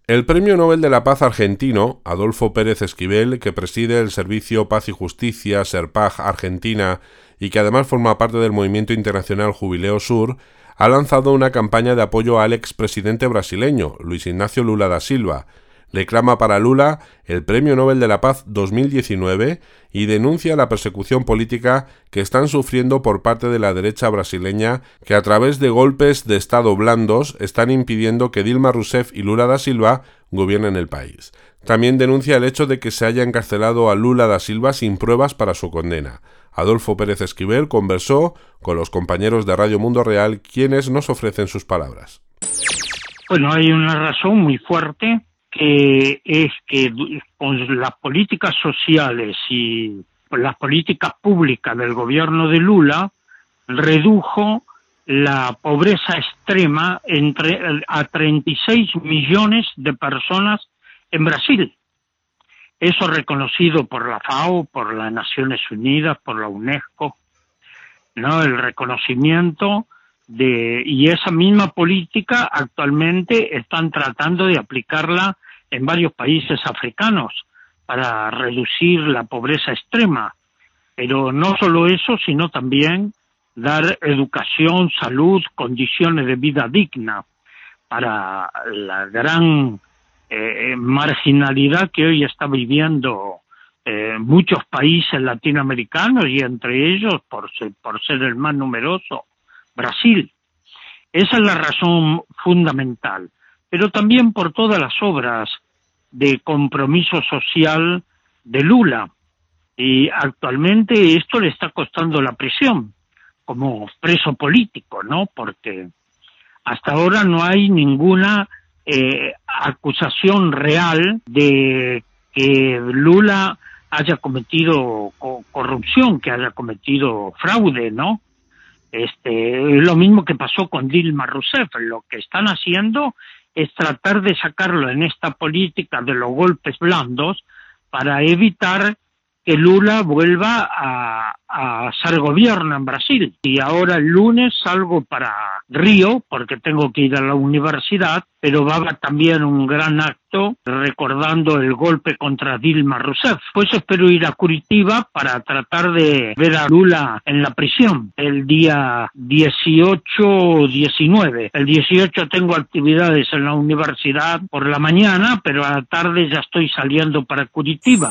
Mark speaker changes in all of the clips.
Speaker 1: El Premio Nobel de la Paz argentino, Adolfo Pérez Esquivel, que preside el Servicio Paz y Justicia, SERPAJ Argentina, y que además forma parte del movimiento internacional Jubileo Sur, ha lanzado una campaña de apoyo al expresidente brasileño, Luis Ignacio Lula da Silva. Reclama para Lula el Premio Nobel de la Paz 2019 y denuncia la persecución política que están sufriendo por parte de la derecha brasileña, que a través de golpes de Estado blandos están impidiendo que Dilma Rousseff y Lula da Silva gobiernen el país. También denuncia el hecho de que se haya encarcelado a Lula da Silva sin pruebas para su condena. Adolfo Pérez Esquivel conversó con los compañeros de Radio Mundo Real, quienes nos ofrecen sus palabras.
Speaker 2: Bueno, hay una razón muy fuerte, que es que con las políticas sociales y las políticas públicas del gobierno de Lula redujo la pobreza extrema a 36 millones de personas en Brasil. Eso reconocido por la FAO, por las Naciones Unidas, por la UNESCO, ¿no? El reconocimiento y esa misma política actualmente están tratando de aplicarla en varios países africanos para reducir la pobreza extrema. Pero no solo eso, sino también dar educación, salud, condiciones de vida digna para la gran marginalidad que hoy está viviendo muchos países latinoamericanos, y entre ellos, por ser el más numeroso, Brasil. Esa es la razón fundamental, pero también por todas las obras de compromiso social de Lula. Y actualmente esto le está costando la prisión como preso político, ¿no? Porque hasta ahora no hay ninguna acusación real de que Lula haya cometido corrupción, que haya cometido fraude, ¿no? Es lo mismo que pasó con Dilma Rousseff. Lo que están haciendo es tratar de sacarlo en esta política de los golpes blandos para evitar que Lula vuelva a ser gobierno en Brasil. Y ahora el lunes salgo para Río, porque tengo que ir a la universidad, pero va a haber también un gran acto recordando el golpe contra Dilma Rousseff. Pues espero ir a Curitiba para tratar de ver a Lula en la prisión el día 18 o 19. El 18 tengo actividades en la universidad por la mañana, pero a la tarde ya estoy saliendo para Curitiba.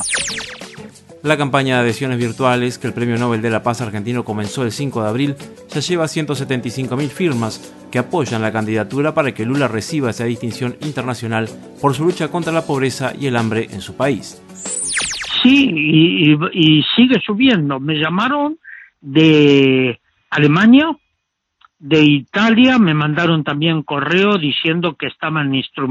Speaker 3: La campaña de adhesiones virtuales que el Premio Nobel de la Paz argentino comenzó el 5 de abril ya lleva 175.000 firmas que apoyan la candidatura para que Lula reciba esa distinción internacional por su lucha contra la pobreza y el hambre en su país.
Speaker 2: Sí, y sigue subiendo. Me llamaron de Alemania, de Italia, me mandaron también correo diciendo que estaban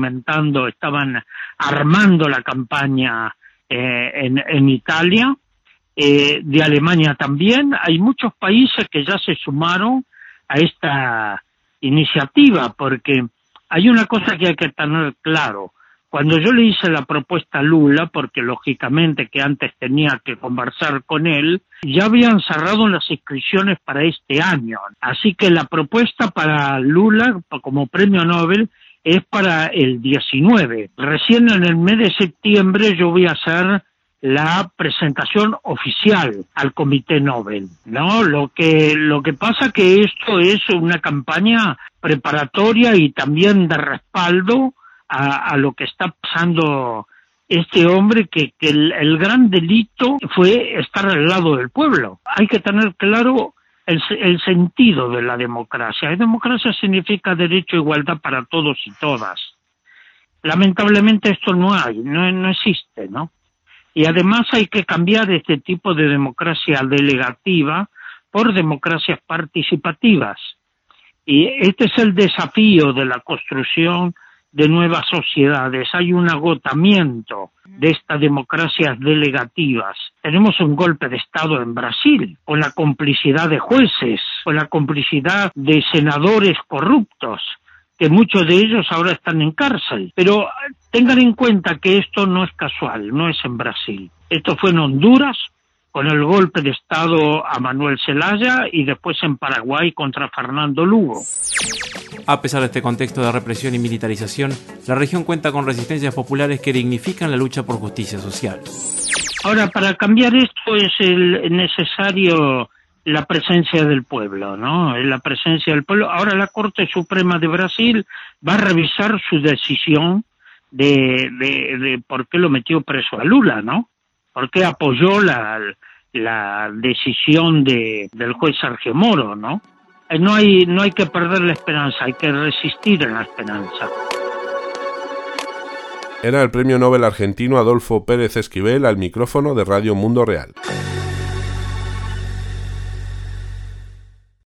Speaker 2: armando la campaña en Italia, de Alemania también. Hay muchos países que ya se sumaron a esta iniciativa, porque hay una cosa que hay que tener claro. Cuando yo le hice la propuesta a Lula, porque lógicamente que antes tenía que conversar con él, ya habían cerrado las inscripciones para este año. Así que la propuesta para Lula como premio Nobel es para el 19. Recién en el mes de septiembre yo voy a hacer la presentación oficial al Comité Nobel, ¿no? Lo que pasa que esto es una campaña preparatoria y también de respaldo a lo que está pasando este hombre, que el gran delito fue estar al lado del pueblo. Hay que tener claro el sentido de la democracia. La democracia significa derecho e igualdad para todos y todas. Lamentablemente esto no existe, ¿no? Y además hay que cambiar este tipo de democracia delegativa por democracias participativas. Y este es el desafío de la construcción de nuevas sociedades. Hay un agotamiento de estas democracias delegativas. Tenemos un golpe de Estado en Brasil, con la complicidad de jueces, con la complicidad de senadores corruptos, que muchos de ellos ahora están en cárcel. Pero tengan en cuenta que esto no es casual, no es en Brasil. Esto fue en Honduras, con el golpe de Estado a Manuel Zelaya y después en Paraguay contra Fernando Lugo.
Speaker 3: A pesar de este contexto de represión y militarización, la región cuenta con resistencias populares que dignifican la lucha por justicia social.
Speaker 2: Ahora, para cambiar esto es necesario la presencia del pueblo, ¿no? La presencia del pueblo. Ahora la Corte Suprema de Brasil va a revisar su decisión de por qué lo metió preso a Lula, ¿no? ¿Por qué apoyó la decisión del juez Sergio Moro, ¿no? No hay que perder la esperanza, hay que resistir en la esperanza.
Speaker 1: Era el premio Nobel argentino Adolfo Pérez Esquivel al micrófono de Radio Mundo Real.